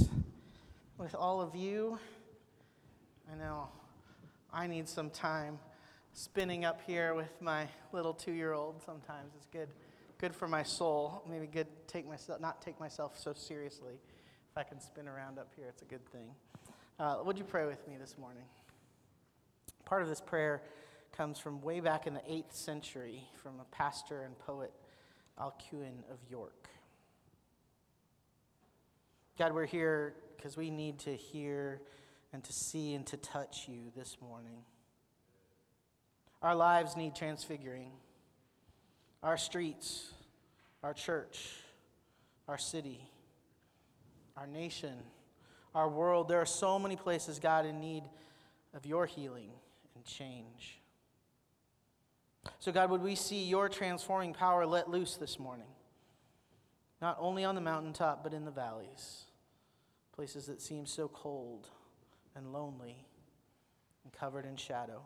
peace with all of you. I know I need some time spinning up here with my little 2-year-old sometimes. It's good for my soul. Maybe good not take myself so seriously. If I can spin around up here, it's a good thing. Would you pray with me this morning? Part of this prayer comes from way back in the 8th century from a pastor and poet, Alcuin of York. God, we're here because we need to hear and to see and to touch you this morning. Our lives need transfiguring. Our streets, our church, our city, our nation, our world. There are so many places, God, in need of your healing and change. So, God, would we see your transforming power let loose this morning? Not only on the mountaintop, but in the valleys. Places that seem so cold and lonely and covered in shadow.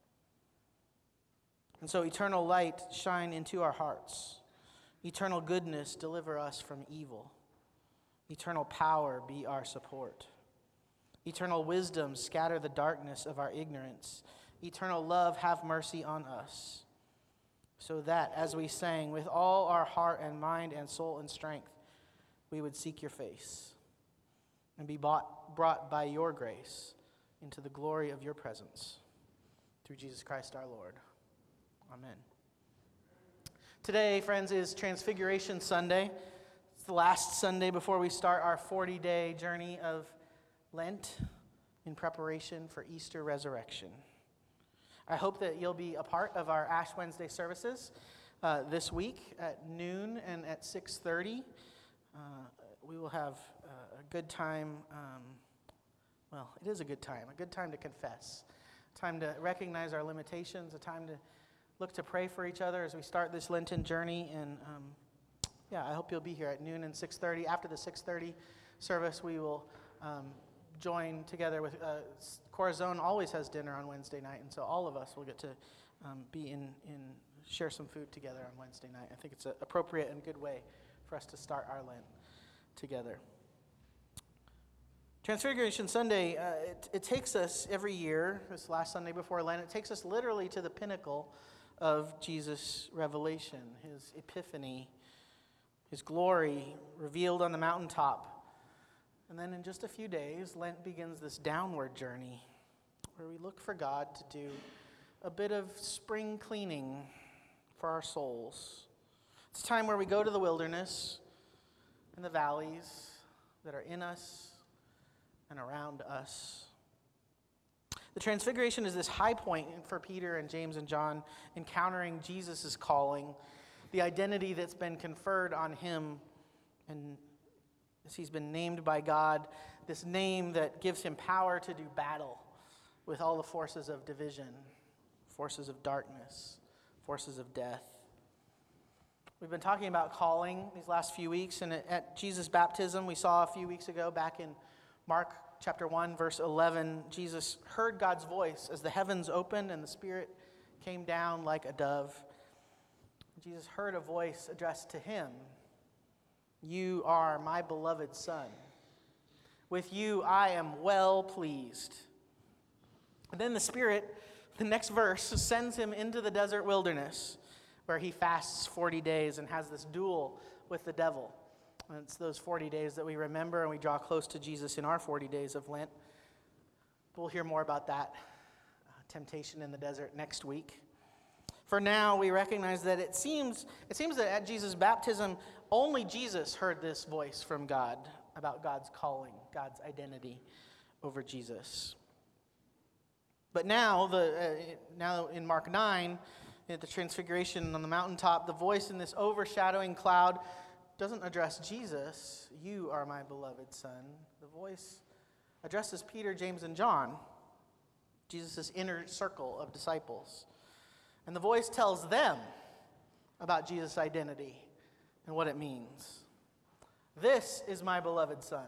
And so, eternal light, shine into our hearts. Eternal goodness, deliver us from evil. Eternal power, be our support. Eternal wisdom, scatter the darkness of our ignorance. Eternal love, have mercy on us. So that, as we sang, with all our heart and mind and soul and strength, we would seek your face and be brought by your grace into the glory of your presence. Through Jesus Christ our Lord. Amen. Today, friends, is Transfiguration Sunday. It's the last Sunday before we start our 40-day journey of Lent in preparation for Easter resurrection. I hope that you'll be a part of our Ash Wednesday services this week at noon and at 6:30. We will have a good time. It is a good time to confess, a time to recognize our limitations, a time to look to pray for each other as we start this Lenten journey. And I hope you'll be here at noon and 6:30. After the 6:30 service, we will join together with Corazon. Always has dinner on Wednesday night, and so all of us will get to be in share some food together on Wednesday night. I think it's an appropriate and good way for us to start our Lent together. Transfiguration Sunday, it takes us every year, this last Sunday before Lent, it takes us literally to the pinnacle of Jesus' revelation, his epiphany, his glory revealed on the mountaintop. And then in just a few days, Lent begins this downward journey where we look for God to do a bit of spring cleaning for our souls. It's a time where we go to the wilderness and the valleys that are in us and around us. The Transfiguration is this high point for Peter and James and John, encountering Jesus' calling, the identity that's been conferred on him, and as he's been named by God, this name that gives him power to do battle with all the forces of division, forces of darkness, forces of death. We've been talking about calling these last few weeks, and at Jesus' baptism, we saw a few weeks ago back in Mark chapter 1, verse 11, Jesus heard God's voice as the heavens opened and the Spirit came down like a dove. Jesus heard a voice addressed to him. You are my beloved Son. With you I am well pleased. And then the Spirit, the next verse, sends him into the desert wilderness where he fasts 40 days and has this duel with the devil. And it's those 40 days that we remember and we draw close to Jesus in our 40 days of Lent. We'll hear more about that temptation in the desert next week. For now, we recognize that it seems that at Jesus' baptism, only Jesus heard this voice from God about God's calling, God's identity over Jesus. But now in Mark 9, at the Transfiguration on the mountaintop, the voice in this overshadowing cloud doesn't address Jesus. You are my beloved Son. The voice addresses Peter, James, and John, Jesus' inner circle of disciples. And the voice tells them about Jesus' identity and what it means. This is my beloved Son.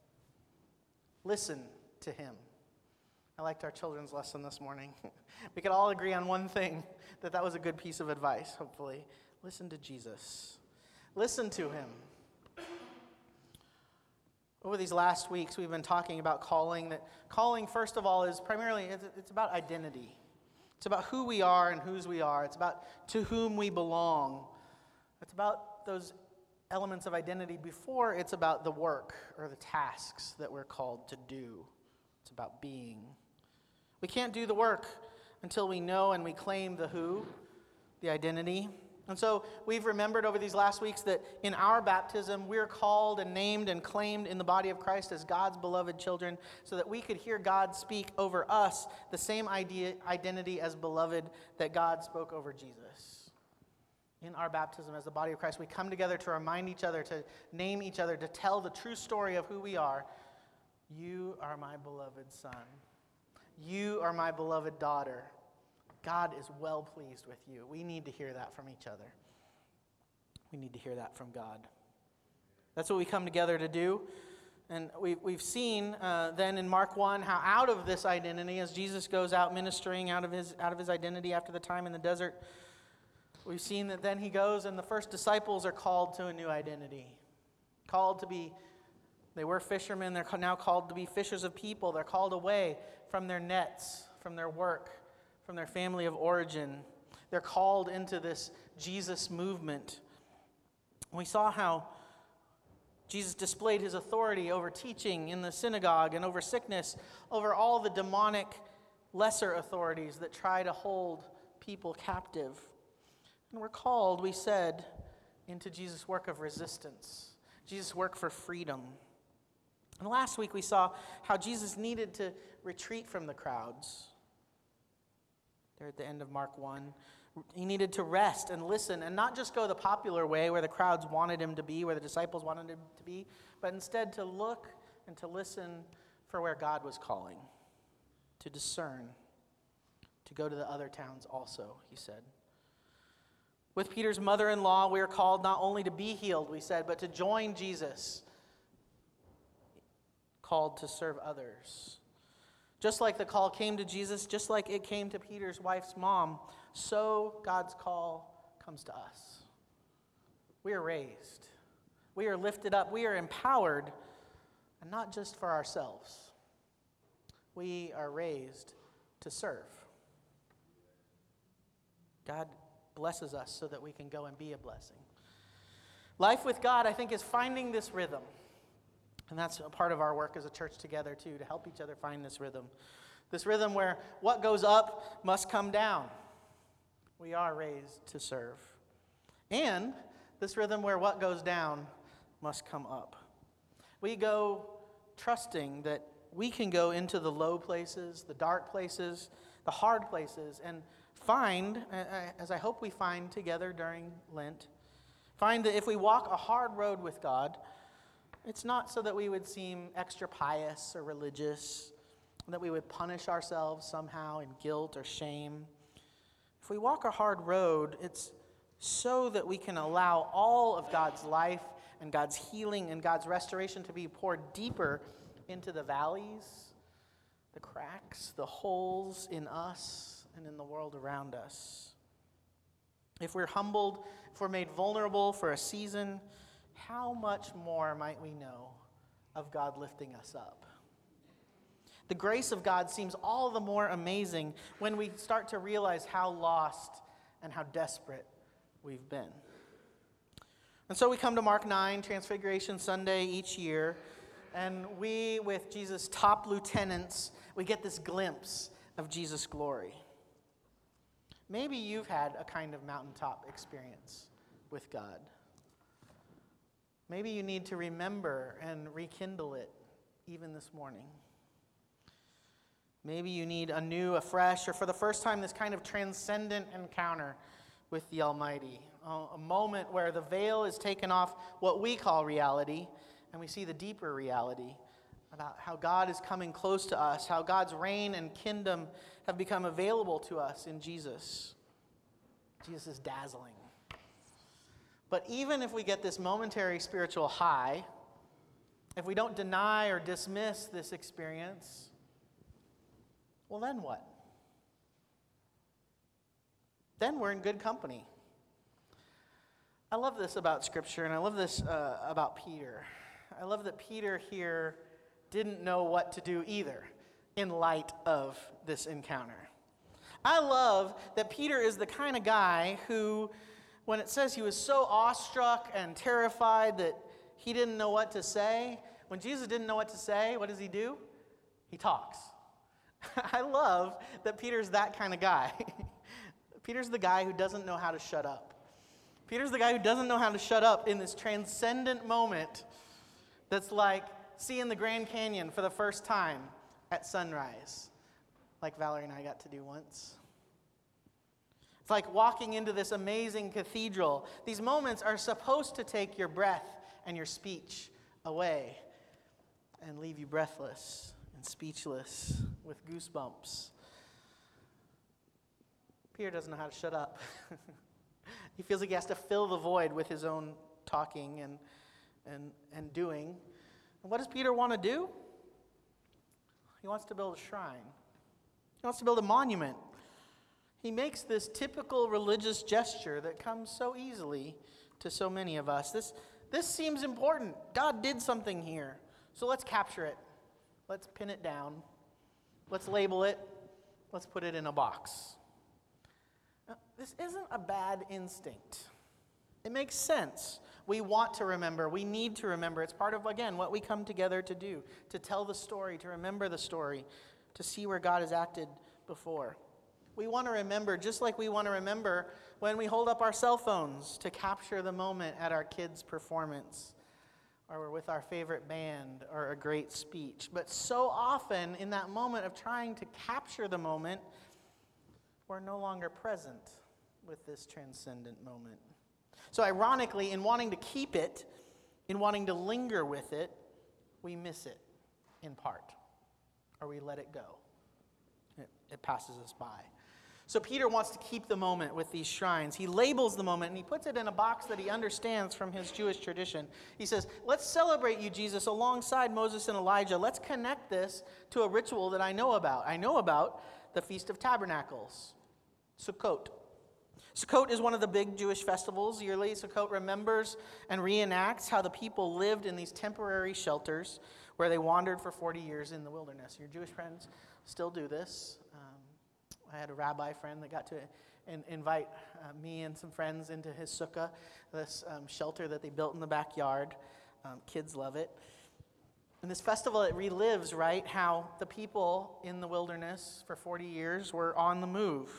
Listen to him. I liked our children's lesson this morning. We could all agree on one thing, that was a good piece of advice, hopefully. Listen to Jesus. Listen to him. Over these last weeks, we've been talking about calling. That calling, first of all, is primarily, it's about identity. It's about who we are and whose we are. It's about to whom we belong. It's about those elements of identity before it's about the work or the tasks that we're called to do. It's about being. We can't do the work until we know and we claim the who, the identity. And so we've remembered over these last weeks that in our baptism, we're called and named and claimed in the body of Christ as God's beloved children so that we could hear God speak over us the same identity as beloved that God spoke over Jesus. In our baptism as the body of Christ, we come together to remind each other, to name each other, to tell the true story of who we are. You are my beloved son. You are my beloved daughter. God is well pleased with you. We need to hear that from each other. We need to hear that from God. That's what we come together to do. And we've seen then in Mark 1 how out of this identity, as Jesus goes out ministering out of his identity after the time in the desert, we've seen that then he goes and the first disciples are called to a new identity. They were fishermen, they're now called to be fishers of people. They're called away from their nets, from their work, from their family of origin. They're called into this Jesus movement. We saw how Jesus displayed his authority over teaching in the synagogue and over sickness, over all the demonic lesser authorities that try to hold people captive. And we're called, we said, into Jesus' work of resistance, Jesus' work for freedom. And last week we saw how Jesus needed to retreat from the crowds. There at the end of Mark 1. He needed to rest and listen and not just go the popular way where the crowds wanted him to be, where the disciples wanted him to be, but instead to look and to listen for where God was calling, to discern, to go to the other towns also, he said. With Peter's mother-in-law, we are called not only to be healed, we said, but to join Jesus, called to serve others. Just like the call came to Jesus, just like it came to Peter's wife's mom, so God's call comes to us. We are raised. We are lifted up. We are empowered, and not just for ourselves. We are raised to serve. God blesses us so that we can go and be a blessing. Life with God, I think, is finding this rhythm. And that's a part of our work as a church together, too, to help each other find this rhythm. This rhythm where what goes up must come down. We are raised to serve. And this rhythm where what goes down must come up. We go trusting that we can go into the low places, the dark places, the hard places, and find, as I hope we find together during Lent, find that if we walk a hard road with God, it's not so that we would seem extra pious or religious, that we would punish ourselves somehow in guilt or shame. If we walk a hard road, it's so that we can allow all of God's life and God's healing and God's restoration to be poured deeper into the valleys, the cracks, the holes in us and in the world around us. If we're humbled, if we're made vulnerable for a season, how much more might we know of God lifting us up? The grace of God seems all the more amazing when we start to realize how lost and how desperate we've been. And so we come to Mark 9, Transfiguration Sunday each year, and we, with Jesus' top lieutenants, we get this glimpse of Jesus' glory. Maybe you've had a kind of mountaintop experience with God. Maybe you need to remember and rekindle it even this morning. Maybe you need anew, afresh, or for the first time, this kind of transcendent encounter with the Almighty. A moment where the veil is taken off what we call reality, and we see the deeper reality about how God is coming close to us, how God's reign and kingdom have become available to us in Jesus. Jesus is dazzling. But even if we get this momentary spiritual high, if we don't deny or dismiss this experience, well, then what? Then we're in good company. I love this about Scripture, and I love this about Peter. I love that Peter here didn't know what to do either in light of this encounter. I love that Peter is the kind of guy who, when it says he was so awestruck and terrified that he didn't know what to say, when Jesus didn't know what to say, what does he do? He talks. I love that Peter's that kind of guy. Peter's the guy who doesn't know how to shut up. Peter's the guy who doesn't know how to shut up in this transcendent moment that's like seeing the Grand Canyon for the first time at sunrise, like Valerie and I got to do once. It's like walking into this amazing cathedral. These moments are supposed to take your breath and your speech away and leave you breathless and speechless with goosebumps. Peter doesn't know how to shut up. He feels like he has to fill the void with his own talking and doing. And what does Peter want to do? He wants to build a shrine. He wants to build a monument. He makes this typical religious gesture that comes so easily to so many of us. This seems important. God did something here. So let's capture it. Let's pin it down. Let's label it. Let's put it in a box. Now, this isn't a bad instinct. It makes sense. We want to remember. We need to remember. It's part of, again, what we come together to do, to tell the story, to remember the story, to see where God has acted before. We want to remember, just like we want to remember when we hold up our cell phones to capture the moment at our kids' performance, or we're with our favorite band, or a great speech. But so often, in that moment of trying to capture the moment, we're no longer present with this transcendent moment. So ironically, in wanting to keep it, in wanting to linger with it, we miss it in part, or we let it go. It passes us by. So Peter wants to keep the moment with these shrines. He labels the moment, and he puts it in a box that he understands from his Jewish tradition. He says, let's celebrate you, Jesus, alongside Moses and Elijah. Let's connect this to a ritual that I know about. I know about the Feast of Tabernacles, Sukkot. Sukkot is one of the big Jewish festivals yearly. Sukkot remembers and reenacts how the people lived in these temporary shelters where they wandered for 40 years in the wilderness. Your Jewish friends still do this. I had a rabbi friend that got to invite me and some friends into his sukkah, this shelter that they built in the backyard. Kids love it. And this festival, it relives, right, how the people in the wilderness for 40 years were on the move.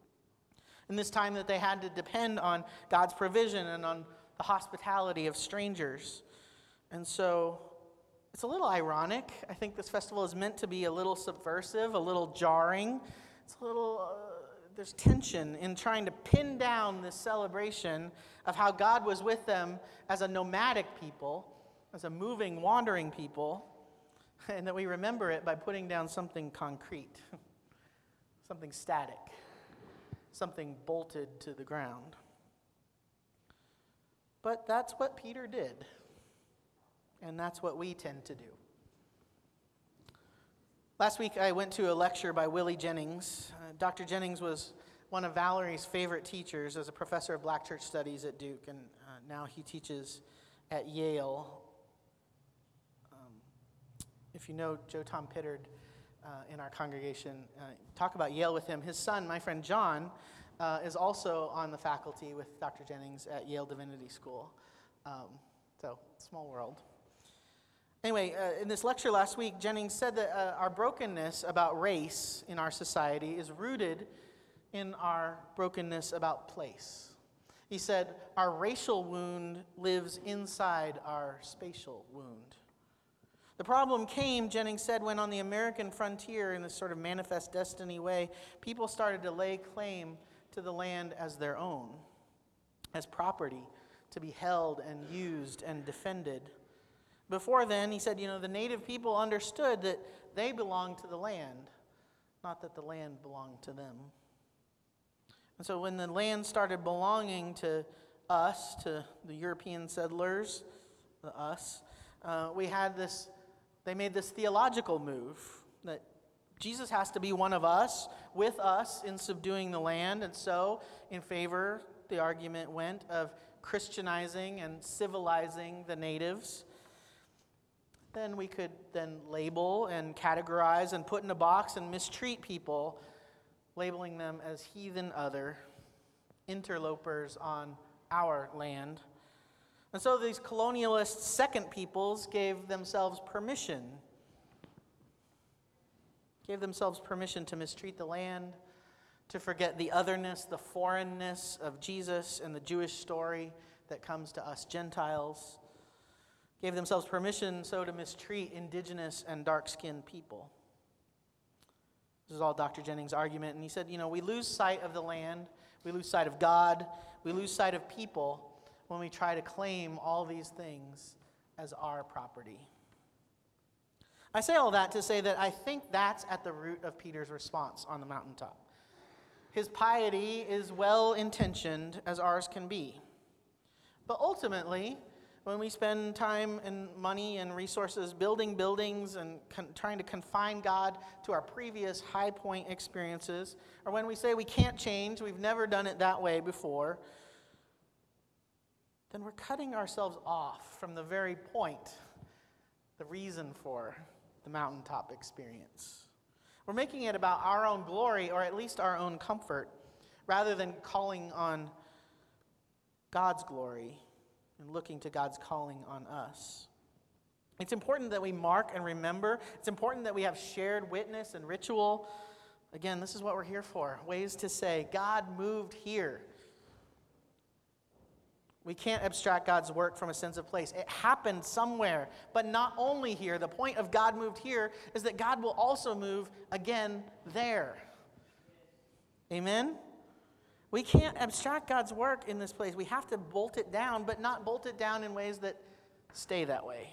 In this time that they had to depend on God's provision and on the hospitality of strangers. And so it's a little ironic. I think this festival is meant to be a little subversive, a little jarring. It's a little, there's tension in trying to pin down this celebration of how God was with them as a nomadic people, as a moving, wandering people, and that we remember it by putting down something concrete, something static, something bolted to the ground. But that's what Peter did, and that's what we tend to do. Last week, I went to a lecture by Willie Jennings. Dr. Jennings was one of Valerie's favorite teachers as a professor of Black Church Studies at Duke, and now he teaches at Yale. If you know Joe Tom Pittard in our congregation, talk about Yale with him. His son, my friend John, is also on the faculty with Dr. Jennings at Yale Divinity School. So, small world. Anyway, in this lecture last week, Jennings said that our brokenness about race in our society is rooted in our brokenness about place. He said, our racial wound lives inside our spatial wound. The problem came, Jennings said, when on the American frontier, in this sort of manifest destiny way, people started to lay claim to the land as their own, as property to be held and used and defended. Before then, he said, the native people understood that they belonged to the land, not that the land belonged to them. And so when the land started belonging to us, to the European settlers, we had this, they made this theological move that Jesus has to be one of us, with us in subduing the land. And so, in favor, the argument went, of Christianizing and civilizing the natives. then we could then label and categorize and put in a box and mistreat people, labeling them as heathen other, interlopers on our land. And so these colonialist second peoples gave themselves permission to mistreat the land, to forget the otherness, the foreignness of Jesus and the Jewish story that comes to us Gentiles. Gave themselves permission so to mistreat indigenous and dark-skinned people. This is all Dr. Jennings' argument. And he said, we lose sight of the land, we lose sight of God, we lose sight of people when we try to claim all these things as our property. I say all that to say that I think that's at the root of Peter's response on the mountaintop. His piety is well-intentioned as ours can be. But ultimately, when we spend time and money and resources building buildings and trying to confine God to our previous high point experiences, or when we say we can't change, we've never done it that way before, then we're cutting ourselves off from the very point, the reason for the mountaintop experience. We're making it about our own glory, or at least our own comfort, rather than calling on God's glory and looking to God's calling on us. It's important that we mark and remember. It's important that we have shared witness and ritual. Again, this is what we're here for. Ways to say, God moved here. We can't abstract God's work from a sense of place. It happened somewhere, but not only here. The point of God moved here is that God will also move again there. Amen? We can't abstract God's work in this place. We have to bolt it down, but not bolt it down in ways that stay that way.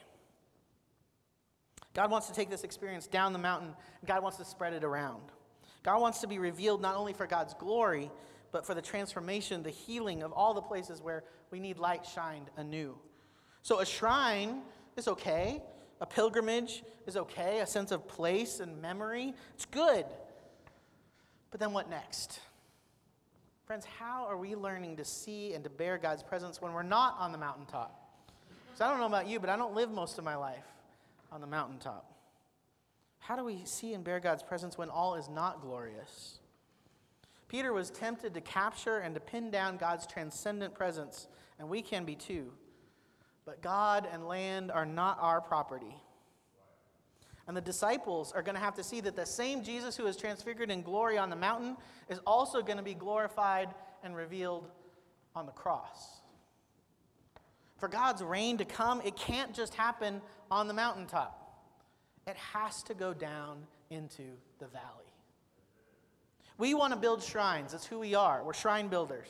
God wants to take this experience down the mountain, and God wants to spread it around. God wants to be revealed not only for God's glory, but for the transformation, the healing of all the places where we need light shined anew. So a shrine is okay. A pilgrimage is okay. A sense of place and memory, it's good. But then what next? Friends, how are we learning to see and to bear God's presence when we're not on the mountaintop? Because I don't know about you, but I don't live most of my life on the mountaintop. How do we see and bear God's presence when all is not glorious? Peter was tempted to capture and to pin down God's transcendent presence, and we can be too. But God and land are not our property. And the disciples are going to have to see that the same Jesus who is transfigured in glory on the mountain is also going to be glorified and revealed on the cross. For God's reign to come, it can't just happen on the mountaintop. It has to go down into the valley. We want to build shrines. That's who we are. We're shrine builders.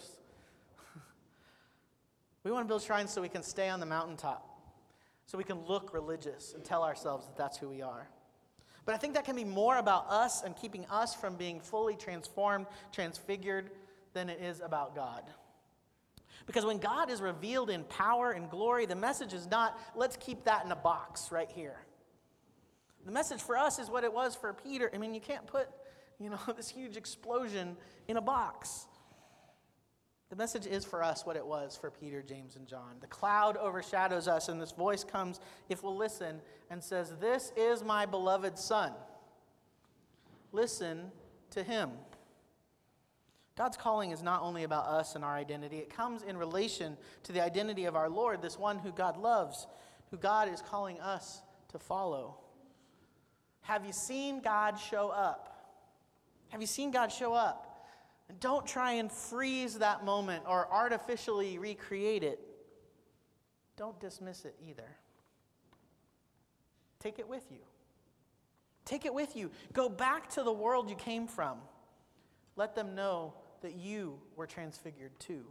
We want to build shrines so we can stay on the mountaintop, so we can look religious and tell ourselves that that's who we are. But I think that can be more about us and keeping us from being fully transformed, transfigured, than it is about God. Because when God is revealed in power and glory, the message is not, let's keep that in a box right here. The message for us is what it was for Peter. I mean, you can't put, this huge explosion in a box. The message is for us what it was for Peter, James, and John. The cloud overshadows us, and this voice comes, if we'll listen, and says, "This is my beloved Son. Listen to him." God's calling is not only about us and our identity. It comes in relation to the identity of our Lord, this one who God loves, who God is calling us to follow. Have you seen God show up? Have you seen God show up? And don't try and freeze that moment or artificially recreate it. Don't dismiss it either. Take it with you. Take it with you. Go back to the world you came from. Let them know that you were transfigured too.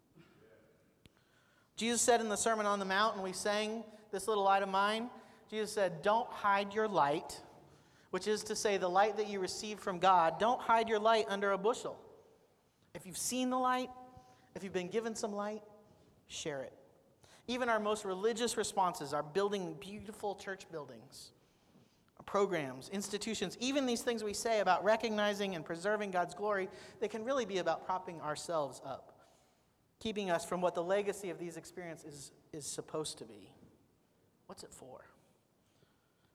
Jesus said in the Sermon on the Mount, and we sang this little light of mine, Jesus said, "Don't hide your light," which is to say the light that you received from God. Don't hide your light under a bushel. If you've seen the light, if you've been given some light, share it. Even our most religious responses are building beautiful church buildings, programs, institutions, even these things we say about recognizing and preserving God's glory, they can really be about propping ourselves up, keeping us from what the legacy of these experiences is supposed to be. What's it for?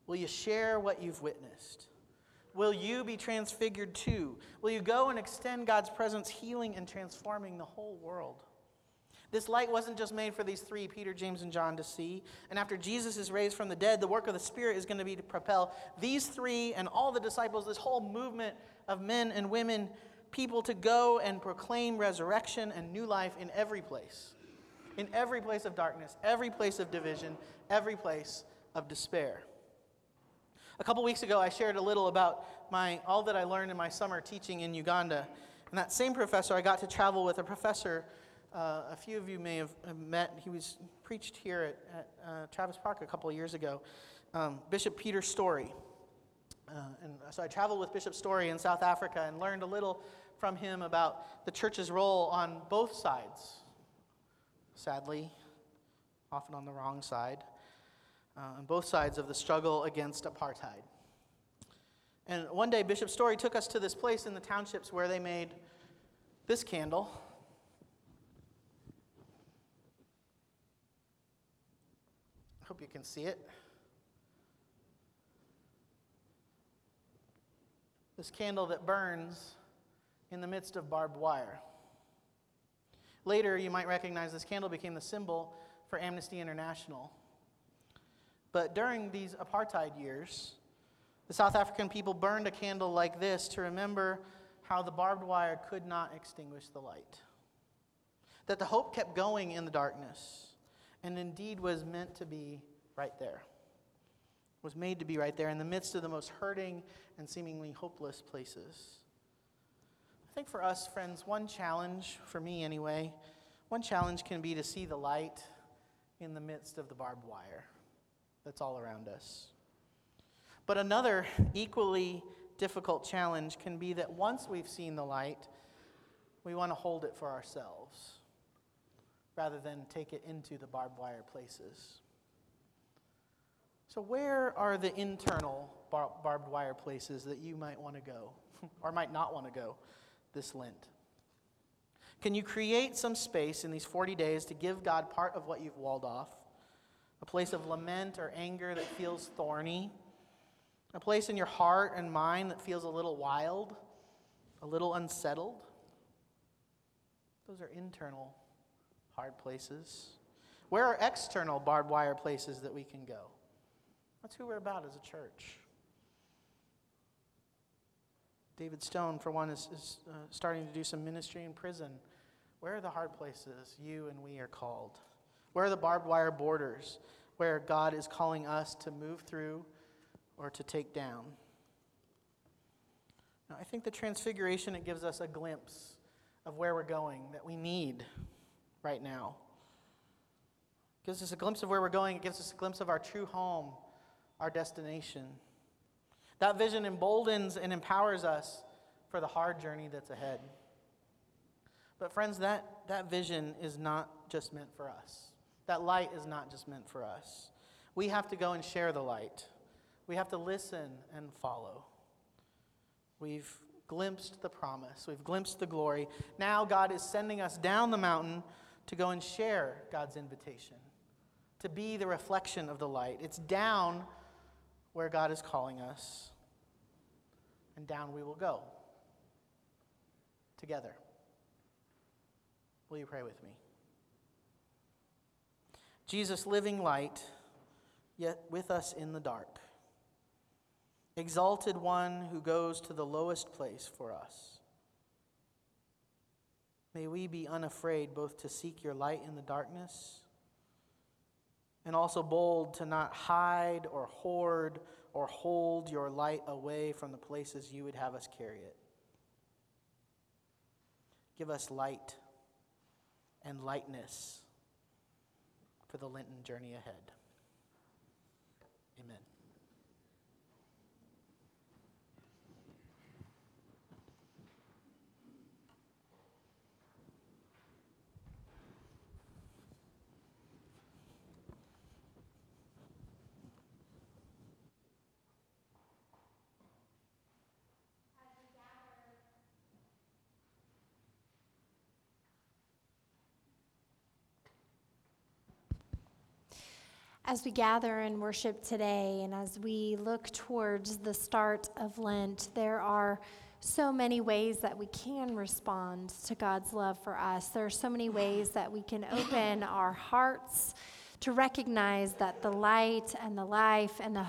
Will you share what you've witnessed? Will you be transfigured too? Will you go and extend God's presence, healing and transforming the whole world? This light wasn't just made for these three, Peter, James, and John, to see. And after Jesus is raised from the dead, the work of the Spirit is going to be to propel these three and all the disciples, this whole movement of men and women, people to go and proclaim resurrection and new life in every place. In every place of darkness, every place of division, every place of despair. A couple weeks ago, I shared a little about all that I learned in my summer teaching in Uganda. And that same professor, I got to travel with a professor a few of you may have met. He was preached here at Travis Park a couple of years ago. Bishop Peter Story. And so I traveled with Bishop Story in South Africa and learned a little from him about the church's role on both sides. Sadly, often on the wrong side. On both sides of the struggle against apartheid. And one day Bishop Story took us to this place in the townships where they made this candle. Hope you can see it. This candle that burns in the midst of barbed wire. Later, you might recognize this candle became the symbol for Amnesty International. But during these apartheid years, the South African people burned a candle like this to remember how the barbed wire could not extinguish the light. That the hope kept going in the darkness. And indeed was meant to be right there. Was made to be right there in the midst of the most hurting and seemingly hopeless places. I think for us, friends, one challenge, for me anyway, one challenge can be to see the light in the midst of the barbed wire that's all around us. But another equally difficult challenge can be that once we've seen the light, we want to hold it for ourselves, rather than take it into the barbed wire places. So where are the internal barbed wire places that you might want to go, or might not want to go this Lent? Can you create some space in these 40 days to give God part of what you've walled off? A place of lament or anger that feels thorny? A place in your heart and mind that feels a little wild, a little unsettled? Those are internal hard places. Where are external barbed wire places that we can go? That's who we're about as a church. David Stone, for one, is starting to do some ministry in prison. Where are the hard places you and we are called? Where are the barbed wire borders where God is calling us to move through or to take down? Now, I think the Transfiguration, it gives us a glimpse of where we're going that we need right now. It gives us a glimpse of where we're going. It gives us a glimpse of our true home, our destination. That vision emboldens and empowers us for the hard journey that's ahead. But friends, that vision is not just meant for us. That light is not just meant for us. We have to go and share the light. We have to listen and follow. We've glimpsed the promise. We've glimpsed the glory. Now God is sending us down the mountain to go and share God's invitation, to be the reflection of the light. It's down where God is calling us, and down we will go together. Will you pray with me? Jesus, living light, yet with us in the dark. Exalted one who goes to the lowest place for us. May we be unafraid both to seek your light in the darkness and also bold to not hide or hoard or hold your light away from the places you would have us carry it. Give us light and lightness for the Lenten journey ahead. Amen. As we gather and worship today, and as we look towards the start of Lent, there are so many ways that we can respond to God's love for us. There are so many ways that we can open our hearts to recognize that the light and the life and the